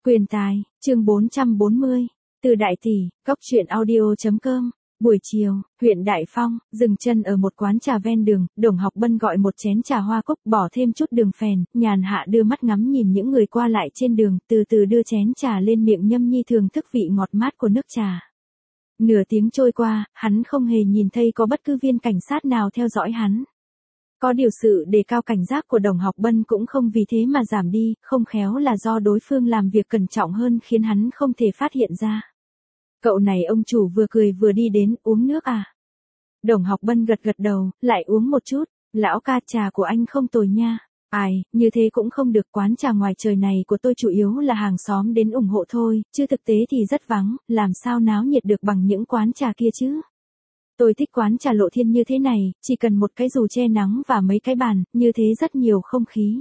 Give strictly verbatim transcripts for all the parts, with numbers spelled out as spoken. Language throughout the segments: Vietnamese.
Quyền tài, chương bốn trăm bốn mươi, từ Đại Tỷ, Cóc truyện audio.com. Buổi chiều, huyện Đại Phong, dừng chân ở một quán trà ven đường, Đồng Học Bân gọi một chén trà hoa cúc, bỏ thêm chút đường phèn, nhàn hạ đưa mắt ngắm nhìn những người qua lại trên đường, từ từ đưa chén trà lên miệng nhâm nhi thưởng thức vị ngọt mát của nước trà. Nửa tiếng trôi qua, hắn không hề nhìn thấy có bất cứ viên cảnh sát nào theo dõi hắn. Có điều sự đề cao cảnh giác của Đồng Học Bân cũng không vì thế mà giảm đi, không khéo là do đối phương làm việc cẩn trọng hơn khiến hắn không thể phát hiện ra. Cậu này, ông chủ vừa cười vừa đi đến, uống nước à? Đồng Học Bân gật gật đầu, lại uống một chút. Lão ca, trà của anh không tồi nha. Ai, như thế cũng không được, quán trà ngoài trời này của tôi chủ yếu là hàng xóm đến ủng hộ thôi, chứ thực tế thì rất vắng, làm sao náo nhiệt được bằng những quán trà kia chứ. Tôi thích quán trà Lộ Thiên như thế này, chỉ cần một cái dù che nắng và mấy cái bàn, như thế rất nhiều không khí.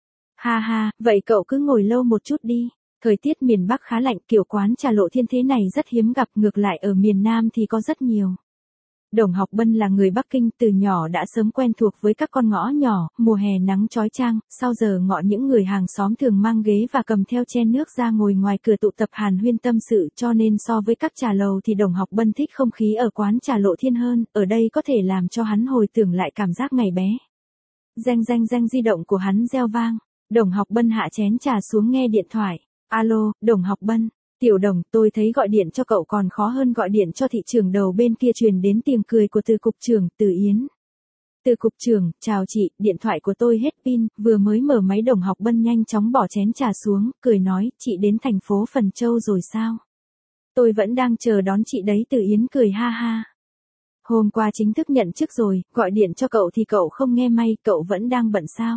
Ha ha, vậy cậu cứ ngồi lâu một chút đi. Thời tiết miền Bắc khá lạnh, kiểu quán trà Lộ Thiên thế này rất hiếm gặp, ngược lại ở miền Nam thì có rất nhiều. Đồng Học Bân là người Bắc Kinh, từ nhỏ đã sớm quen thuộc với các con ngõ nhỏ, mùa hè nắng chói chang, sau giờ ngọ những người hàng xóm thường mang ghế và cầm theo chén nước ra ngồi ngoài cửa tụ tập hàn huyên tâm sự, cho nên so với các trà lầu thì Đồng Học Bân thích không khí ở quán trà Lộ Thiên hơn, ở đây có thể làm cho hắn hồi tưởng lại cảm giác ngày bé. Reng reng reng, di động của hắn reo vang, Đồng Học Bân hạ chén trà xuống nghe điện thoại. Alo, Đồng Học Bân. Tiểu Đồng, tôi thấy gọi điện cho cậu còn khó hơn gọi điện cho thị trưởng. Đầu bên kia truyền đến tiếng cười của Từ cục trưởng, Từ Yến. Từ cục trưởng, chào chị, điện thoại của tôi hết pin, vừa mới mở máy. Đồng Học Bân nhanh chóng bỏ chén trà xuống, cười nói, chị đến thành phố Phần Châu rồi sao? Tôi vẫn đang chờ đón chị đấy. Từ Yến cười ha ha. Hôm qua chính thức nhận chức rồi, gọi điện cho cậu thì cậu không nghe may, cậu vẫn đang bận sao?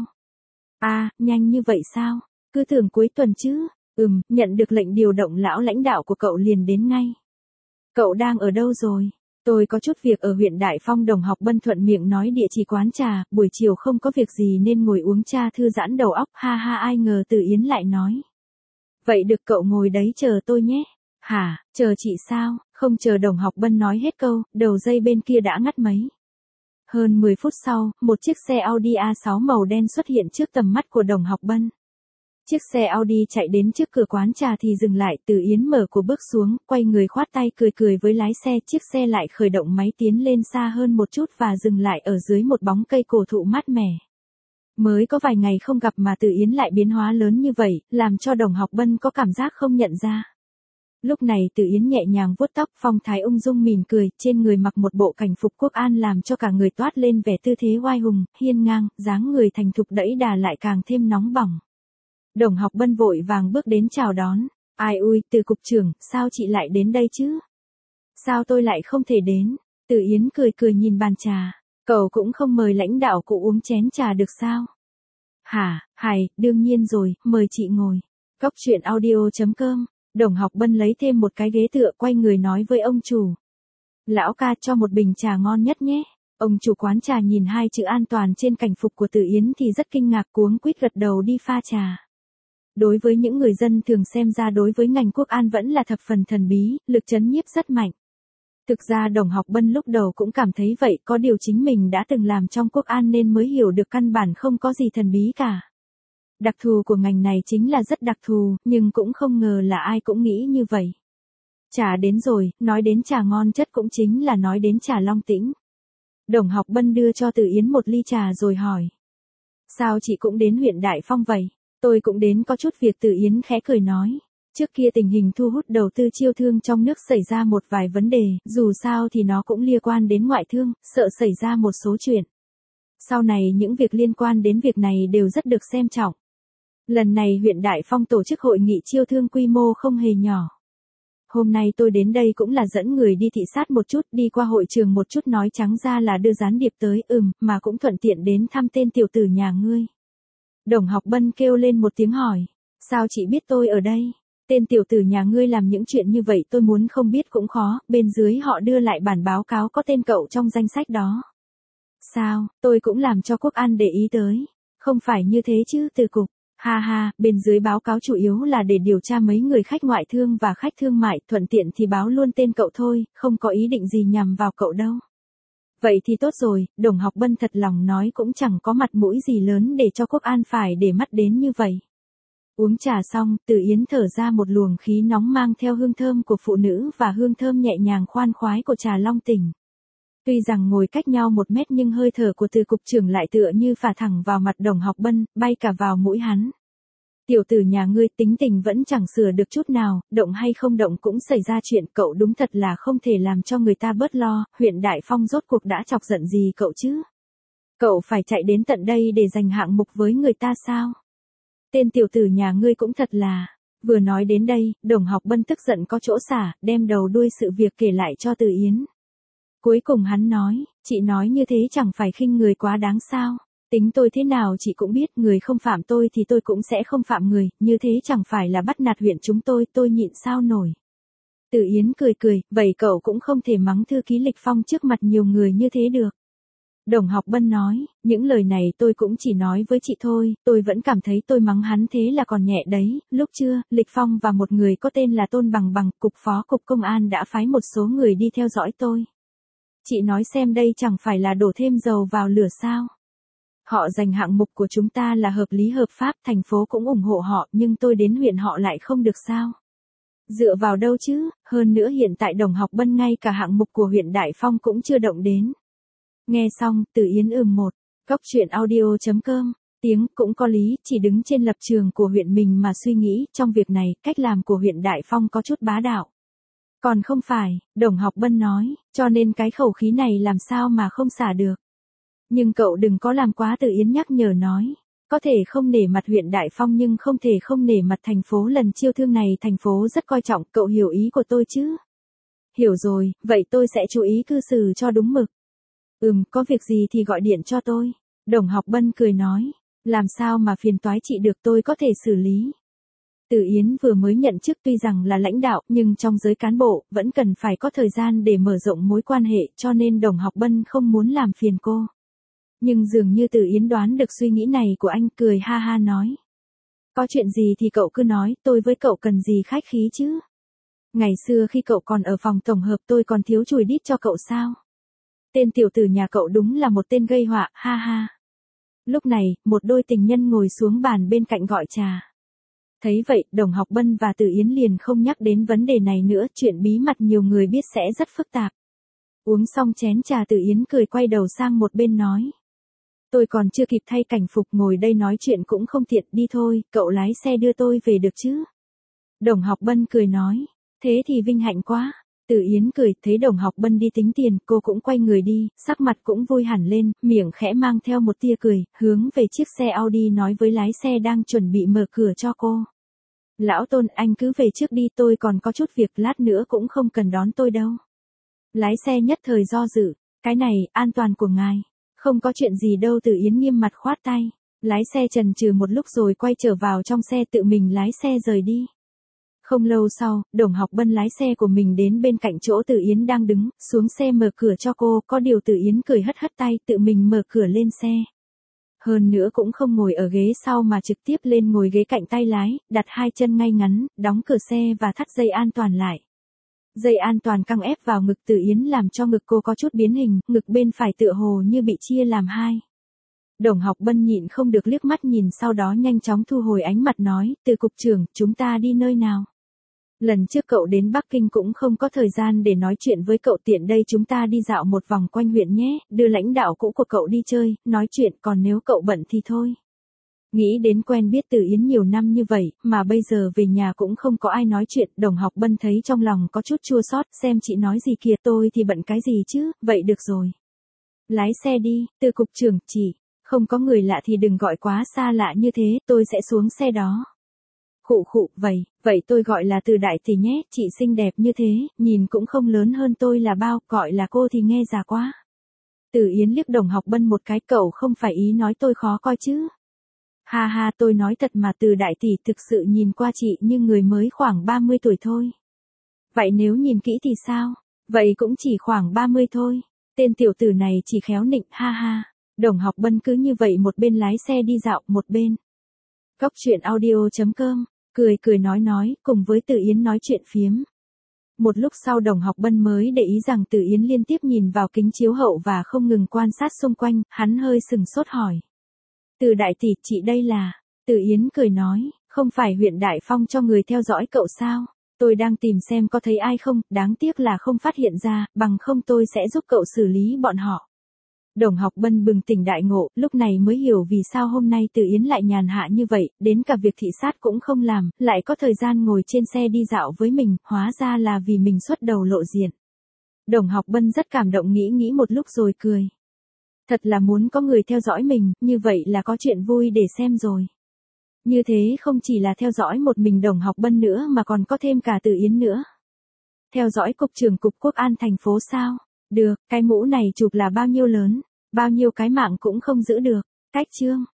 À, nhanh như vậy sao? Cứ tưởng cuối tuần chứ. Ừm, nhận được lệnh điều động, lão lãnh đạo của cậu liền đến ngay. Cậu đang ở đâu rồi? Tôi có chút việc ở huyện Đại Phong. Đồng Học Bân thuận miệng nói địa chỉ quán trà, buổi chiều không có việc gì nên ngồi uống trà thư giãn đầu óc. Ha ha, ai ngờ Từ Yến lại nói. Vậy được, cậu ngồi đấy chờ tôi nhé. Hả, chờ chị sao? Không chờ Đồng Học Bân nói hết câu, đầu dây bên kia đã ngắt máy. Hơn mười phút sau, một chiếc xe Audi a sáu màu đen xuất hiện trước tầm mắt của Đồng Học Bân. Chiếc xe Audi chạy đến trước cửa quán trà thì dừng lại. Từ Yến mở cửa bước xuống, quay người khoát tay cười cười với lái xe. Chiếc xe lại khởi động máy tiến lên xa hơn một chút và dừng lại ở dưới một bóng cây cổ thụ mát mẻ. Mới có vài ngày không gặp mà Từ Yến lại biến hóa lớn như vậy, làm cho Đồng Học Bân có cảm giác không nhận ra. Lúc này Từ Yến nhẹ nhàng vuốt tóc, phong thái ung dung mỉm cười, trên người mặc một bộ cảnh phục quốc an làm cho cả người toát lên vẻ tư thế oai hùng, hiên ngang, dáng người thành thục đẫy đà lại càng thêm nóng bỏng. Đồng Học Bân vội vàng bước đến chào đón. Ai ui, Từ cục trưởng, sao chị lại đến đây chứ? Sao tôi lại không thể đến? Từ Yến cười cười nhìn bàn trà. Cậu cũng không mời lãnh đạo cụ uống chén trà được sao? Hả, hài, đương nhiên rồi, mời chị ngồi. Cóc truyện audio.com. Đồng Học Bân lấy thêm một cái ghế tựa, quay người nói với ông chủ. Lão ca, cho một bình trà ngon nhất nhé. Ông chủ quán trà nhìn hai chữ an toàn trên cảnh phục của Từ Yến thì rất kinh ngạc, cuống quýt gật đầu đi pha trà. Đối với những người dân thường xem ra đối với ngành quốc an vẫn là thập phần thần bí, lực chấn nhiếp rất mạnh. Thực ra Đồng Học Bân lúc đầu cũng cảm thấy vậy, có điều chính mình đã từng làm trong quốc an nên mới hiểu được căn bản không có gì thần bí cả. Đặc thù của ngành này chính là rất đặc thù, nhưng cũng không ngờ là ai cũng nghĩ như vậy. Trà đến rồi, nói đến trà ngon chất cũng chính là nói đến trà Long Tĩnh. Đồng Học Bân đưa cho Từ Yến một ly trà rồi hỏi. Sao chị cũng đến huyện Đại Phong vậy? Tôi cũng đến có chút việc. Từ Yến khẽ cười nói. Trước kia tình hình thu hút đầu tư chiêu thương trong nước xảy ra một vài vấn đề, dù sao thì nó cũng liên quan đến ngoại thương, sợ xảy ra một số chuyện. Sau này những việc liên quan đến việc này đều rất được xem trọng. Lần này huyện Đại Phong tổ chức hội nghị chiêu thương quy mô không hề nhỏ. Hôm nay tôi đến đây cũng là dẫn người đi thị sát một chút, đi qua hội trường một chút, nói trắng ra là đưa gián điệp tới, ừm, mà cũng thuận tiện đến thăm tên tiểu tử nhà ngươi. Đồng Học Bân kêu lên một tiếng hỏi. Sao chị biết tôi ở đây? Tên tiểu tử nhà ngươi làm những chuyện như vậy tôi muốn không biết cũng khó, bên dưới họ đưa lại bản báo cáo có tên cậu trong danh sách đó. Sao, tôi cũng làm cho quốc an để ý tới. Không phải như thế chứ Từ cục. Ha ha, bên dưới báo cáo chủ yếu là để điều tra mấy người khách ngoại thương và khách thương mại, thuận tiện thì báo luôn tên cậu thôi, không có ý định gì nhằm vào cậu đâu. Vậy thì tốt rồi, Đồng Học Bân thật lòng nói cũng chẳng có mặt mũi gì lớn để cho quốc an phải để mắt đến như vậy. Uống trà xong, Từ Yến thở ra một luồng khí nóng mang theo hương thơm của phụ nữ và hương thơm nhẹ nhàng khoan khoái của trà long tỉnh. Tuy rằng ngồi cách nhau một mét nhưng hơi thở của Từ cục trưởng lại tựa như phả thẳng vào mặt Đồng Học Bân, bay cả vào mũi hắn. Tiểu tử nhà ngươi tính tình vẫn chẳng sửa được chút nào, động hay không động cũng xảy ra chuyện, cậu đúng thật là không thể làm cho người ta bớt lo, huyện Đại Phong rốt cuộc đã chọc giận gì cậu chứ? Cậu phải chạy đến tận đây để giành hạng mục với người ta sao? Tên tiểu tử nhà ngươi cũng thật là... Vừa nói đến đây, Đồng Học Bân tức giận có chỗ xả, đem đầu đuôi sự việc kể lại cho Từ Yến. Cuối cùng hắn nói, chị nói như thế chẳng phải khinh người quá đáng sao? Tính tôi thế nào chị cũng biết, người không phạm tôi thì tôi cũng sẽ không phạm người, như thế chẳng phải là bắt nạt huyện chúng tôi, tôi nhịn sao nổi. Từ Yến cười cười, vậy cậu cũng không thể mắng thư ký Lịch Phong trước mặt nhiều người như thế được. Đồng Học Bân nói, những lời này tôi cũng chỉ nói với chị thôi, tôi vẫn cảm thấy tôi mắng hắn thế là còn nhẹ đấy. Lúc trưa, Lịch Phong và một người có tên là Tôn Bằng Bằng, cục phó cục công an đã phái một số người đi theo dõi tôi. Chị nói xem đây chẳng phải là đổ thêm dầu vào lửa sao? Họ giành hạng mục của chúng ta là hợp lý hợp pháp, thành phố cũng ủng hộ họ, nhưng tôi đến huyện họ lại không được sao? Dựa vào đâu chứ, hơn nữa hiện tại Đồng Học Bân ngay cả hạng mục của huyện Đại Phong cũng chưa động đến. Nghe xong, Từ Yến ừm một, góc chuyện audio chấm com, tiếng cũng có lý, chỉ đứng trên lập trường của huyện mình mà suy nghĩ, trong việc này, cách làm của huyện Đại Phong có chút bá đạo. Còn không phải, Đồng Học Bân nói, cho nên cái khẩu khí này làm sao mà không xả được. Nhưng cậu đừng có làm quá, Từ Yến nhắc nhở nói. Có thể không nể mặt huyện Đại Phong nhưng không thể không nể mặt thành phố, lần chiêu thương này thành phố rất coi trọng, cậu hiểu ý của tôi chứ? Hiểu rồi, vậy tôi sẽ chú ý cư xử cho đúng mực. Ừm, có việc gì thì gọi điện cho tôi. Đồng Học Bân cười nói, làm sao mà phiền toái chị được, tôi có thể xử lý. Từ Yến vừa mới nhận chức, tuy rằng là lãnh đạo, nhưng trong giới cán bộ, vẫn cần phải có thời gian để mở rộng mối quan hệ, cho nên Đồng Học Bân không muốn làm phiền cô. Nhưng dường như Từ Yến đoán được suy nghĩ này của anh, cười ha ha nói. Có chuyện gì thì cậu cứ nói, tôi với cậu cần gì khách khí chứ? Ngày xưa khi cậu còn ở phòng tổng hợp tôi còn thiếu chùi đít cho cậu sao? Tên tiểu tử nhà cậu đúng là một tên gây họa, ha ha. Lúc này, một đôi tình nhân ngồi xuống bàn bên cạnh gọi trà. Thấy vậy, Đồng Học Bân và Từ Yến liền không nhắc đến vấn đề này nữa, chuyện bí mật nhiều người biết sẽ rất phức tạp. Uống xong chén trà, Từ Yến cười quay đầu sang một bên nói. Tôi còn chưa kịp thay cảnh phục, ngồi đây nói chuyện cũng không tiện, đi thôi, cậu lái xe đưa tôi về được chứ? Đồng Học Bân cười nói, thế thì vinh hạnh quá. Từ Yến cười, thấy Đồng Học Bân đi tính tiền, cô cũng quay người đi, sắc mặt cũng vui hẳn lên, miệng khẽ mang theo một tia cười, hướng về chiếc xe Audi nói với lái xe đang chuẩn bị mở cửa cho cô. Lão Tôn, anh cứ về trước đi, tôi còn có chút việc, lát nữa cũng không cần đón tôi đâu. Lái xe nhất thời do dự, cái này, an toàn của ngài. Không có chuyện gì đâu, Từ Yến nghiêm mặt khoát tay. Lái xe chần chừ một lúc rồi quay trở vào trong xe, tự mình lái xe rời đi. Không lâu sau, Đồng Học Bân lái xe của mình đến bên cạnh chỗ Từ Yến đang đứng, xuống xe mở cửa cho cô, có điều Từ Yến cười hất hất tay, tự mình mở cửa lên xe. Hơn nữa cũng không ngồi ở ghế sau mà trực tiếp lên ngồi ghế cạnh tay lái, đặt hai chân ngay ngắn, đóng cửa xe và thắt dây an toàn lại. Dây an toàn căng ép vào ngực Từ Yến làm cho ngực cô có chút biến hình, ngực bên phải tựa hồ như bị chia làm hai. Đồng Học Bân nhịn không được liếc mắt nhìn, sau đó nhanh chóng thu hồi ánh mặt nói, Từ cục trưởng, chúng ta đi nơi nào? Lần trước cậu đến Bắc Kinh cũng không có thời gian để nói chuyện với cậu, tiện đây chúng ta đi dạo một vòng quanh huyện nhé, đưa lãnh đạo cũ của cậu đi chơi, nói chuyện, còn nếu cậu bận thì thôi. Nghĩ đến quen biết Từ Yến nhiều năm như vậy, mà bây giờ về nhà cũng không có ai nói chuyện, Đồng Học Bân thấy trong lòng có chút chua xót, xem chị nói gì kìa, tôi thì bận cái gì chứ, vậy được rồi. Lái xe đi, Từ cục trưởng, chỉ, không có người lạ thì đừng gọi quá xa lạ như thế, tôi sẽ xuống xe đó. Khụ khụ, vậy, vậy tôi gọi là Từ đại tỷ nhé, chị xinh đẹp như thế, nhìn cũng không lớn hơn tôi là bao, gọi là cô thì nghe già quá. Từ Yến liếc Đồng Học Bân một cái, cậu không phải ý nói tôi khó coi chứ? Ha ha, tôi nói thật mà, Từ đại tỷ thực sự nhìn qua chị như người mới khoảng ba mươi tuổi thôi. Vậy nếu nhìn kỹ thì sao? Vậy cũng chỉ khoảng ba mươi thôi. Tên tiểu tử này chỉ khéo nịnh, ha ha. Đồng Học Bân cứ như vậy một bên lái xe đi dạo, một bên. Góc chuyện audio chấm com, cười cười nói nói, cùng với Từ Yến nói chuyện phiếm. Một lúc sau Đồng Học Bân mới để ý rằng Từ Yến liên tiếp nhìn vào kính chiếu hậu và không ngừng quan sát xung quanh, hắn hơi sừng sốt hỏi. Từ đại tỷ, chị đây là... Từ Yến cười nói, Không phải huyện Đại Phong cho người theo dõi cậu sao? Tôi đang tìm xem có thấy ai không, đáng tiếc là không phát hiện ra, bằng không tôi sẽ giúp cậu xử lý bọn họ. Đồng Học Bân bừng tỉnh đại ngộ, lúc này mới hiểu vì sao hôm nay Từ Yến lại nhàn hạ như vậy, đến cả việc thị sát cũng không làm, lại có thời gian ngồi trên xe đi dạo với mình, hóa ra là vì mình xuất đầu lộ diện. Đồng Học Bân rất cảm động nghĩ nghĩ một lúc rồi cười. Thật là muốn có người theo dõi mình, như vậy là có chuyện vui để xem rồi. Như thế không chỉ là theo dõi một mình Đồng Học Bân nữa mà còn có thêm cả Từ Yến nữa. Theo dõi cục trưởng cục quốc an thành phố sao? Được, cái mũ này chụp là bao nhiêu lớn, bao nhiêu cái mạng cũng không giữ được. Cách chương.